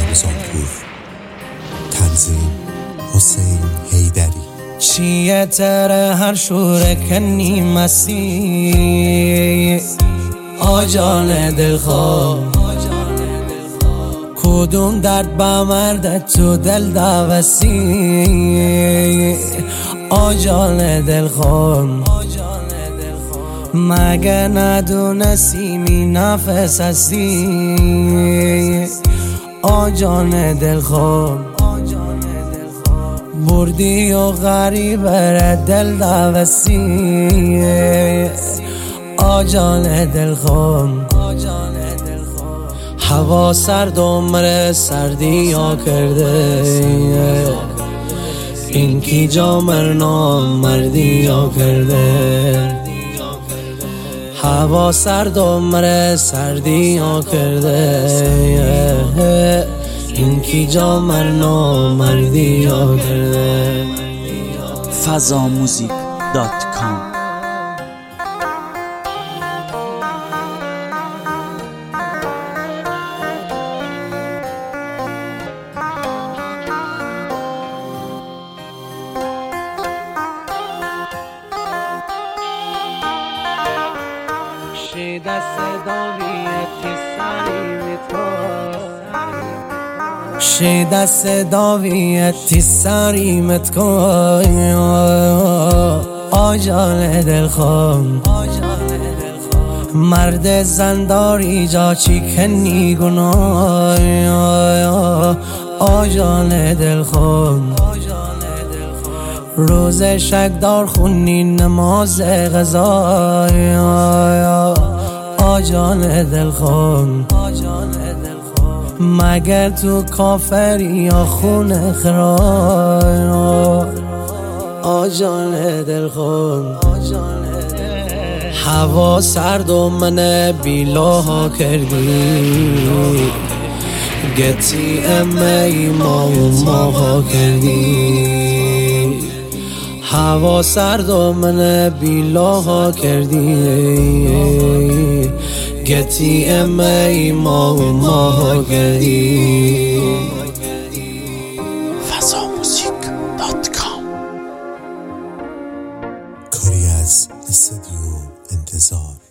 رمضانپور. تنظیم حسین حیدری. چیه تره هر شوره کنی مسیح آجان دلخواه، کدوم درد با مرد تو دل دوستی آجان دلخواه، مگه ندونستی می نفس هستی آجان دلخواه، بردی و غریب را دل دوستی آجان دلخواه، هوا سرد عمر سردی ها کرده، این کی جامر نامردی ها کرده، هوا سرد عمر سردی ها کرده، این کی جامر نامردی ها کرده. fazamusic.com شیده صداویتی سریمت کن آجان دلخواه، مرد زنداری جا چی کنی گناه آجان دلخواه، روز شکدار خونی نماز غذا آجان دلخواه، مگر تو کافری یا خون خراب آجان دلخواه، هوا سرد و من بیلاها کردی، گتی امی ما و ماها کردی، هوا سرد و من بیلاها کردی، گتی امی ما و ماها کردی. fazamusic.com کاری از استودیو انتظار.